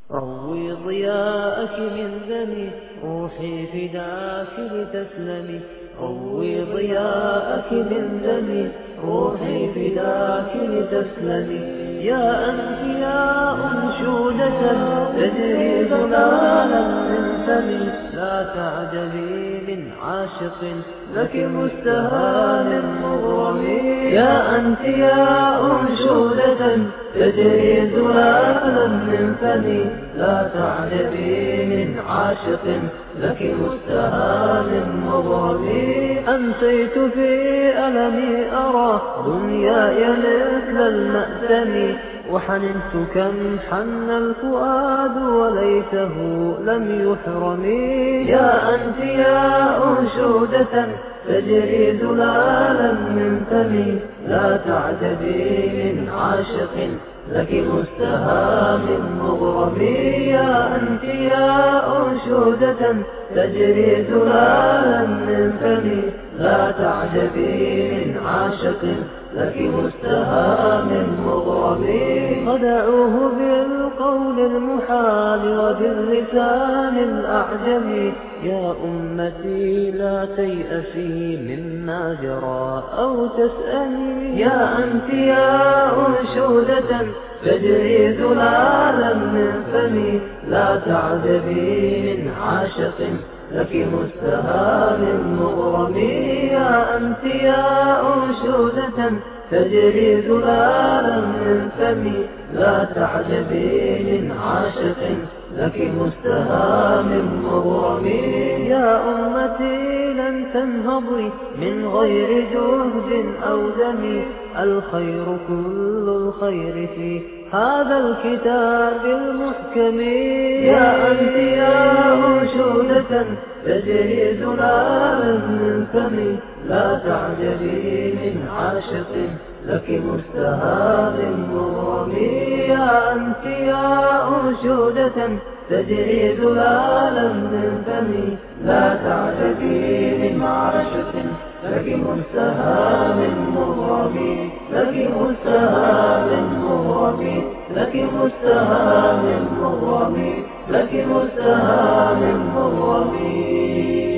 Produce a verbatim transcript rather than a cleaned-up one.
روي ضياءك من دمي، روحي فداك لتسلمي. روي ضياءك من دمي، روحي فداك لتسلمي. يا أنت يا أنشودة تجري ضلالا من فمي، لا تعجبي من عاشق لك مستهان مغرم. يا أنت يا أنشودة تجري ضلالا من فمي، لا تعجبي من عاشق لك مستهان مغرم. أمسيت في ألمي أرى دنياي مثل المأتم، وحننت كم حن الفؤاد وليته لم يحرم. يا أنت يا أنشودة تجري زلالا من فمي، لا تعجبي من عاشق لك مستهام مغرم. يا أنت يا أنشودة تجري زلالا من فمي، لا تعجبي من عاشق لك مستهام مغرم. خدعوه بالقول المحال وباللسان الأعجمي. يا أمتي لا تيأسي مما جرى أو تسألي. يا أنت يا أنشودة تجري زلالا من فمي، لا تعجبي من عاشق لك مستهان مغرم. يا أنت يا أنشودة تجري زلالا من فمي، لا تعجبي من عاشق لك مستهان مغرم. يا أمتي لن تنهضي من غير جهد أو دم، الخير كل الخير في هذا الكتاب المحكم. يا أنت يا أنشودة تجري زلالا من فمي، لا تعجبي من عاشق لك مستهان مغرم. يا أنت يا أنشودة تجري زلالا من فمي، لا تعجبي من عاشق لك مستهان مغرم. لك مستهان مغرم، لك مستهان مغرم، لك مستهان مغرم.